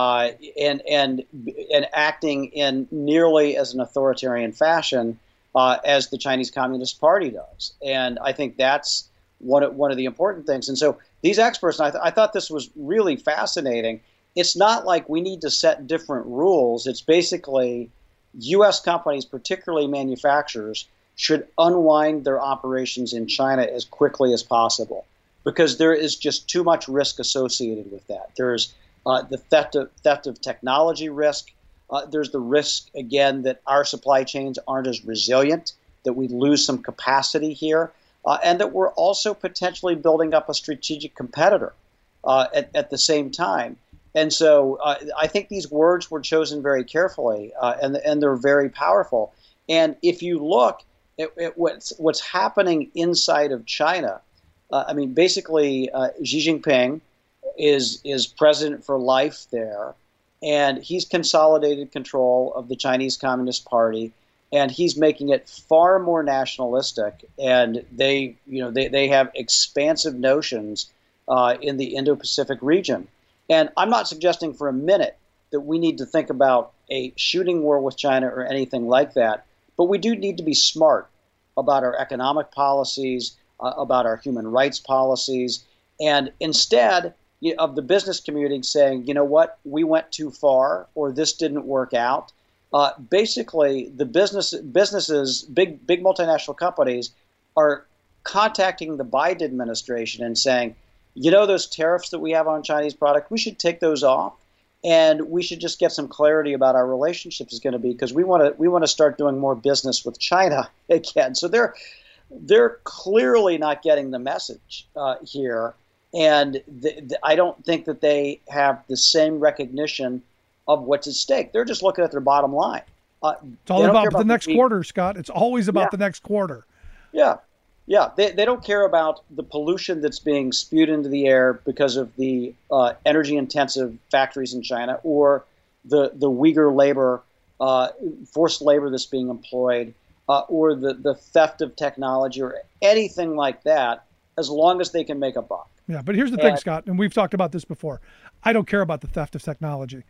and acting in nearly as an authoritarian fashion as the Chinese Communist Party does. And I think that's one of the important things. And so these experts, and I thought this was really fascinating, it's not like we need to set different rules. It's basically U.S. companies, particularly manufacturers, should unwind their operations in China as quickly as possible, because there is just too much risk associated with that. There's the theft of technology risk. There's the risk, again, that our supply chains aren't as resilient, that we lose some capacity here. And that we're also potentially building up a strategic competitor at the same time. And so I think these words were chosen very carefully, and they're very powerful. And if you look at what's happening inside of China, basically Xi Jinping is president for life there, and he's consolidated control of the Chinese Communist Party. And he's making it far more nationalistic, and they have expansive notions in the Indo-Pacific region. And I'm not suggesting for a minute that we need to think about a shooting war with China or anything like that, but we do need to be smart about our economic policies, about our human rights policies, and instead of the business community saying, you know what, we went too far or this didn't work out. Basically, the businesses, big multinational companies, are contacting the Biden administration and saying, those tariffs that we have on Chinese product, we should take those off, and we should just get some clarity about our relationship is going to be, because we want to start doing more business with China again. So they're clearly not getting the message here, and I don't think that they have the same recognition of what's at stake. They're just looking at their bottom line. It's all about the next quarter, Scott. It's always about the next quarter. Yeah. They don't care about the pollution that's being spewed into the air because of the energy-intensive factories in China, or the Uyghur labor, forced labor that's being employed, or the theft of technology, or anything like that, as long as they can make a buck. Yeah, but here's the thing, Scott, and we've talked about this before. I don't care about the theft of technology.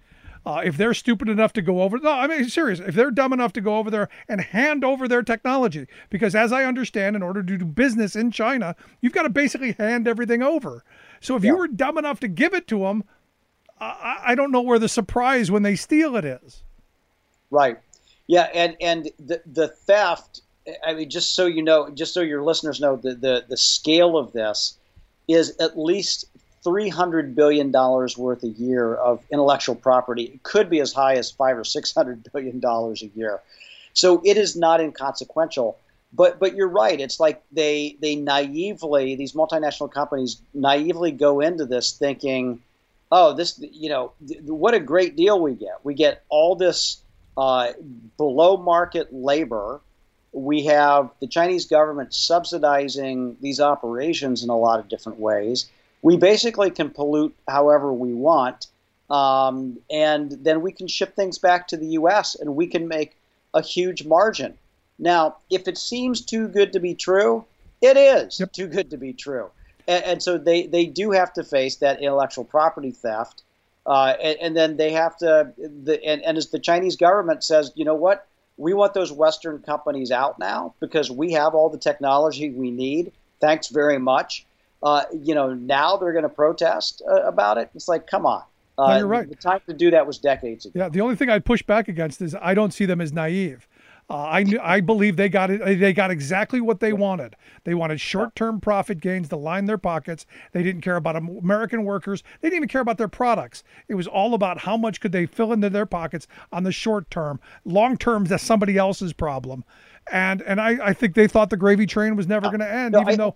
if they're stupid enough to go over, no, I mean, serious, if they're dumb enough to go over there and hand over their technology, because as I understand, in order to do business in China, you've got to basically hand everything over. So if you were dumb enough to give it to them, I don't know where the surprise when they steal it is. Right. Yeah. And the theft, I mean, just so you know, just so your listeners know, the scale of this is at least $300 billion worth a year of intellectual property. It could be as high as $500 or $600 billion a year. So it is not inconsequential. But you're right. It's like they naively, these multinational companies naively go into this thinking, oh, this, what a great deal we get. We get all this below market labor. We have the Chinese government subsidizing these operations in a lot of different ways. We basically can pollute however we want, and then we can ship things back to the U.S. and we can make a huge margin. Now, if it seems too good to be true, it is too good to be true. And so they do have to face that intellectual property theft, and then they have to, and as the Chinese government says, you know what, we want those Western companies out now because we have all the technology we need. Thanks very much. Now they're going to protest about it. It's like, come on. No, you're right. The time to do that was decades ago. Yeah, the only thing I'd push back against is I don't see them as naive. I believe they got it. They got exactly what they wanted. They wanted short-term profit gains to line their pockets. They didn't care about American workers. They didn't even care about their products. It was all about how much could they fill into their pockets on the short term. Long term, that's somebody else's problem. And I think they thought the gravy train was never going to end, even though.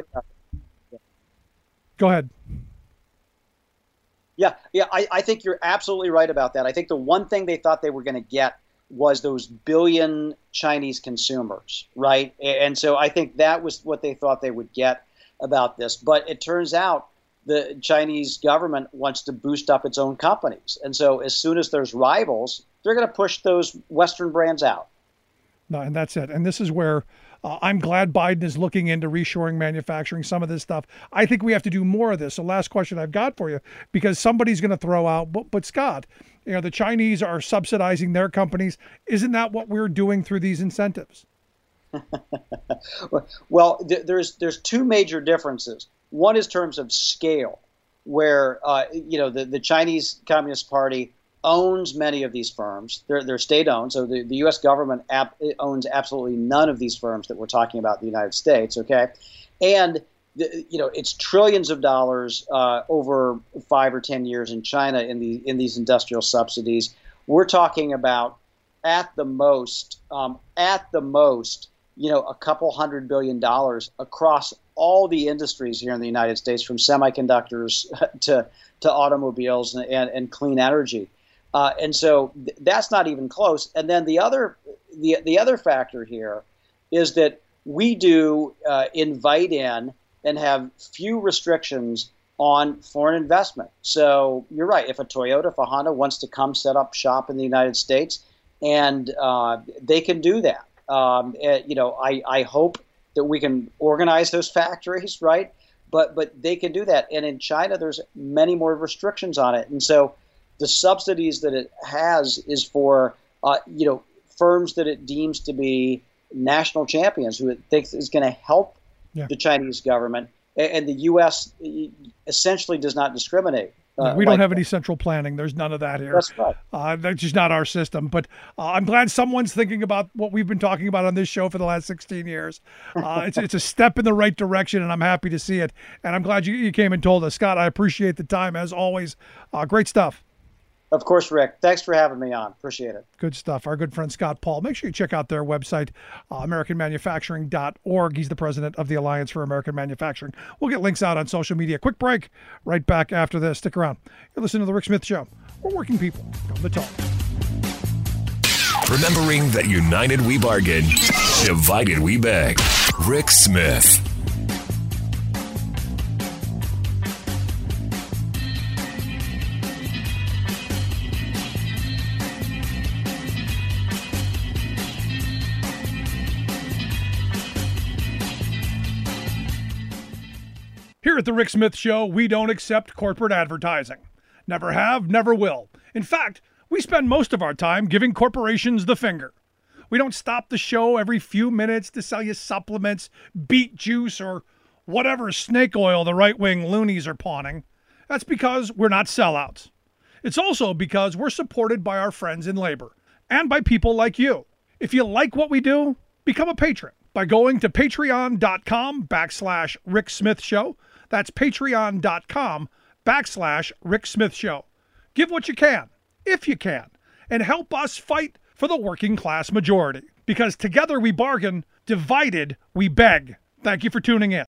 Go ahead. Yeah, I think you're absolutely right about that. I think the one thing they thought they were going to get was those billion Chinese consumers, right? And so I think that was what they thought they would get about this. But it turns out the Chinese government wants to boost up its own companies. And so as soon as there's rivals, they're going to push those Western brands out. No, and that's it. And this is where I'm glad Biden is looking into reshoring manufacturing, some of this stuff. I think we have to do more of this. So last question I've got for you, because somebody's going to throw out, but Scott, the Chinese are subsidizing their companies. Isn't that what we're doing through these incentives? Well, there's two major differences. One is terms of scale, where the Chinese Communist Party owns many of these firms. They're state-owned, so the U.S. government owns absolutely none of these firms that we're talking about in the United States, okay? And, it's trillions of dollars over 5 or 10 years in China in these industrial subsidies. We're talking about, at the most, a couple $100 billion across all the industries here in the United States, from semiconductors to automobiles and clean energy. And so that's not even close. And then the other factor here is that we do invite in and have few restrictions on foreign investment. So you're right. If a Toyota, if a Honda wants to come set up shop in the United States, and they can do that. I hope that we can organize those factories, right? But they can do that. And in China, there's many more restrictions on it. And so the subsidies that it has is for, firms that it deems to be national champions, who it thinks is going to help the Chinese government. And the U.S. essentially does not discriminate. We don't have any central planning. There's none of that here. That's right. That's just not our system. But I'm glad someone's thinking about what we've been talking about on this show for the last 16 years. It's a step in the right direction, and I'm happy to see it. And I'm glad you came and told us. Scott, I appreciate the time, as always. Great stuff. Of course, Rick. Thanks for having me on. Appreciate it. Good stuff. Our good friend Scott Paul. Make sure you check out their website, AmericanManufacturing.org. He's the president of the Alliance for American Manufacturing. We'll get links out on social media. Quick break. Right back after this. Stick around. You're listening to The Rick Smith Show. We're working people. Come to talk. Remembering that united we bargain, divided we beg. Rick Smith. Here at The Rick Smith Show, we don't accept corporate advertising. Never have, never will. In fact, We spend most of our time giving corporations the finger. We don't stop the show every few minutes to sell you supplements, beet juice, or whatever snake oil the right-wing loonies are pawning. That's because we're not sellouts. It's also because we're supported by our friends in labor and by people like you. If you like what we do, become a patron by going to patreon.com/Rick Smith Show. That's patreon.com/Rick Smith Show. Give what you can, if you can, and help us fight for the working class majority. Because together we bargain, divided we beg. Thank you for tuning in.